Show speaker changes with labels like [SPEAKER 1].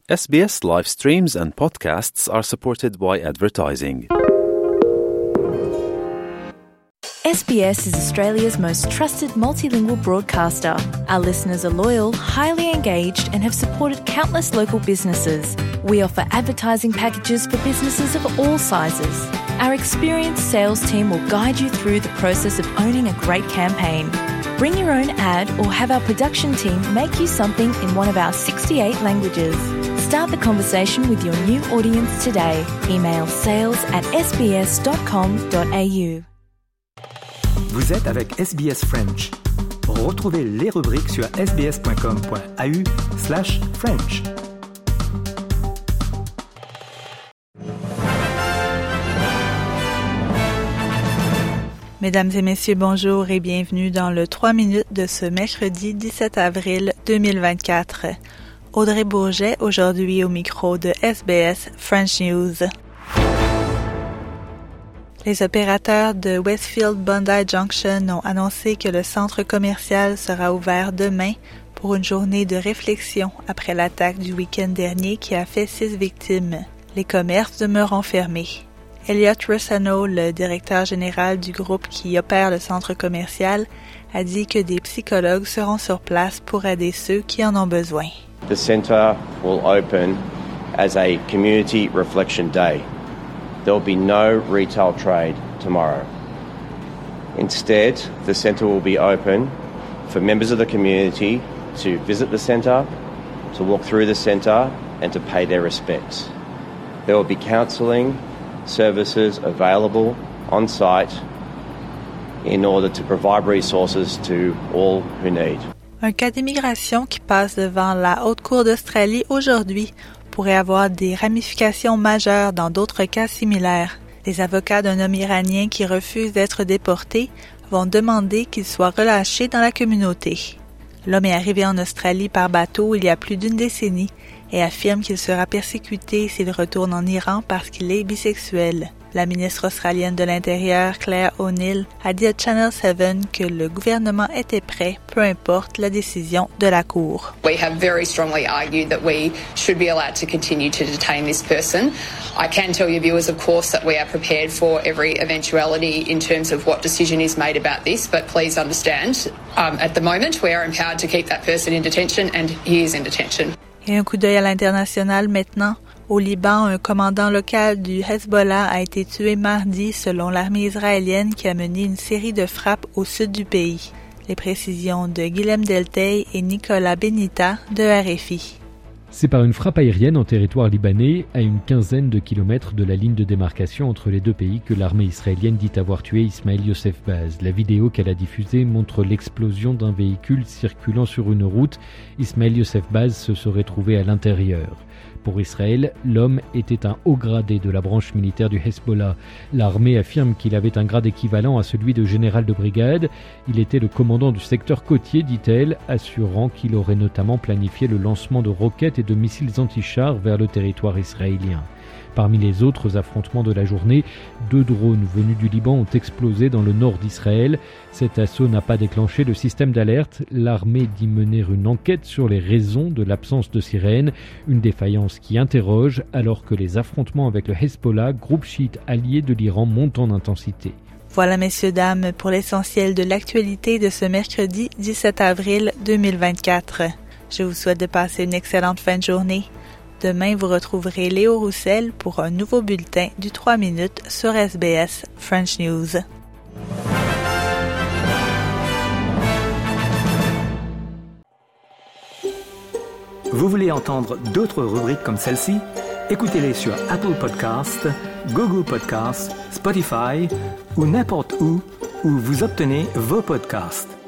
[SPEAKER 1] SBS live streams and podcasts are supported by advertising.
[SPEAKER 2] SBS is Australia's most trusted multilingual broadcaster. Our listeners are loyal, highly engaged, and have supported countless local businesses. We offer advertising packages for businesses of all sizes. Our experienced sales team will guide you through the process of owning a great campaign. Bring your own ad or have our production team make you something in one of our 68 languages. Start the conversation with your new audience today. Email sales@sbs.com.au.
[SPEAKER 3] Vous êtes avec SBS French. Retrouvez les rubriques sur sbs.com.au/French.
[SPEAKER 4] Mesdames et messieurs, bonjour et bienvenue dans le 3 minutes de ce mercredi 17 avril 2024. Audrey Bourget, aujourd'hui au micro de SBS French News. Les opérateurs de Westfield Bondi Junction ont annoncé que le centre commercial sera ouvert demain pour une journée de réflexion après l'attaque du week-end dernier qui a fait 6 victimes. Les commerces demeureront fermés. Elliot Rossano, le directeur général du groupe qui opère le centre commercial, a dit que des psychologues seront sur place pour aider ceux qui en ont besoin.
[SPEAKER 5] The centre will open as a community reflection day. There will be no retail trade tomorrow. Instead, the centre will be open for members of the community to visit the centre, to walk through the centre, and to pay their respects. There will be counselling services available on site in order to provide resources to all who need.
[SPEAKER 4] Un cas d'immigration qui passe devant la Haute Cour d'Australie aujourd'hui pourrait avoir des ramifications majeures dans d'autres cas similaires. Les avocats d'un homme iranien qui refuse d'être déporté vont demander qu'il soit relâché dans la communauté. L'homme est arrivé en Australie par bateau il y a plus d'une décennie et affirme qu'il sera persécuté s'il retourne en Iran parce qu'il est bisexuel. La ministre australienne de l'Intérieur, Claire O'Neill, a dit à Channel 7 que le gouvernement était prêt, peu importe la décision de la Cour.
[SPEAKER 6] We have very strongly argued that we should be allowed to continue to detain this person. I can tell your viewers, of course, that we are prepared for every eventuality in terms of what decision is made about this, but please understand, at the moment we are empowered to keep that person in detention and he is in detention.
[SPEAKER 4] Et un coup d'œil à l'international maintenant. Au Liban, un commandant local du Hezbollah a été tué mardi selon l'armée israélienne qui a mené une série de frappes au sud du pays. Les précisions de Guilhem Delteil et Nicolas Benita de RFI.
[SPEAKER 7] C'est par une frappe aérienne en territoire libanais, à une quinzaine de kilomètres de la ligne de démarcation entre les deux pays, que l'armée israélienne dit avoir tué Ismaël Youssef Baz. La vidéo qu'elle a diffusée montre l'explosion d'un véhicule circulant sur une route. Ismaël Youssef Baz se serait trouvé à l'intérieur. Pour Israël, l'homme était un haut gradé de la branche militaire du Hezbollah. L'armée affirme qu'il avait un grade équivalent à celui de général de brigade. Il était le commandant du secteur côtier, dit-elle, assurant qu'il aurait notamment planifié le lancement de roquettes et de missiles anti-chars vers le territoire israélien. Parmi les autres affrontements de la journée, 2 drones venus du Liban ont explosé dans le nord d'Israël. Cet assaut n'a pas déclenché le système d'alerte. L'armée dit mener une enquête sur les raisons de l'absence de sirène, une défaillance qui interroge alors que les affrontements avec le Hezbollah, groupe chiite allié de l'Iran, montent en intensité.
[SPEAKER 4] Voilà, messieurs, dames, pour l'essentiel de l'actualité de ce mercredi 17 avril 2024. Je vous souhaite de passer une excellente fin de journée. Demain, vous retrouverez Léo Roussel pour un nouveau bulletin du 3 minutes sur SBS French News.
[SPEAKER 3] Vous voulez entendre d'autres rubriques comme celle-ci? Écoutez-les sur Apple Podcasts, Google Podcasts, Spotify ou n'importe où vous obtenez vos podcasts.